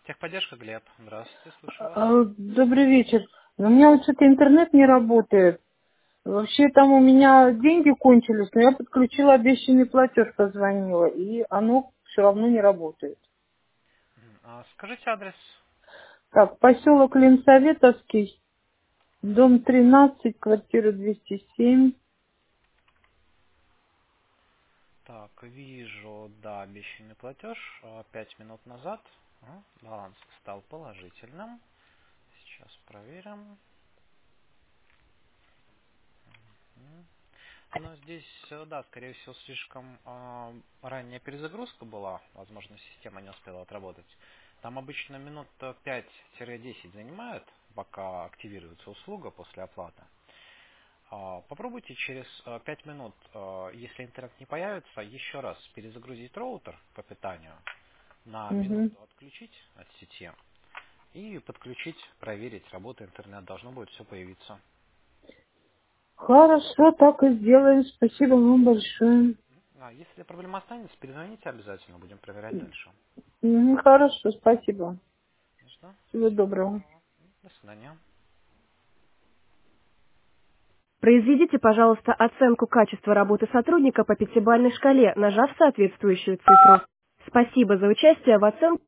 Техподдержка, Глеб. Здравствуйте, слушаю вас. Добрый вечер. Но у меня вот что-то интернет не работает. Вообще там у меня деньги кончились, но я подключила обещанный платеж, позвонила, и оно все равно не работает. Скажите адрес. Так, поселок Ленсоветовский, дом 13, квартира 207. Так, вижу, да, обещанный платеж 5 минут назад. Баланс стал положительным. Сейчас проверим. М. Но здесь, да, скорее всего, слишком ранняя перезагрузка была. Возможно, система не успела отработать. Там обычно минут 5-10 занимает, пока активируется услуга после оплаты. Попробуйте через 5 минут, если интернет не появится, еще раз перезагрузить роутер по питанию, на Мгм. минуту отключить от сети и подключить, проверить, работает интернет, должно будет все появиться. Хорошо, так и сделаем. Спасибо вам большое. Если проблема останется, перезвоните обязательно, будем проверять дальше. Хорошо, спасибо. Ясно? Всего Всего доброго. доброго. До свидания. Произведите, пожалуйста, оценку качества работы сотрудника по пятибалльной шкале, нажав соответствующую цифру. Спасибо за участие в оценке.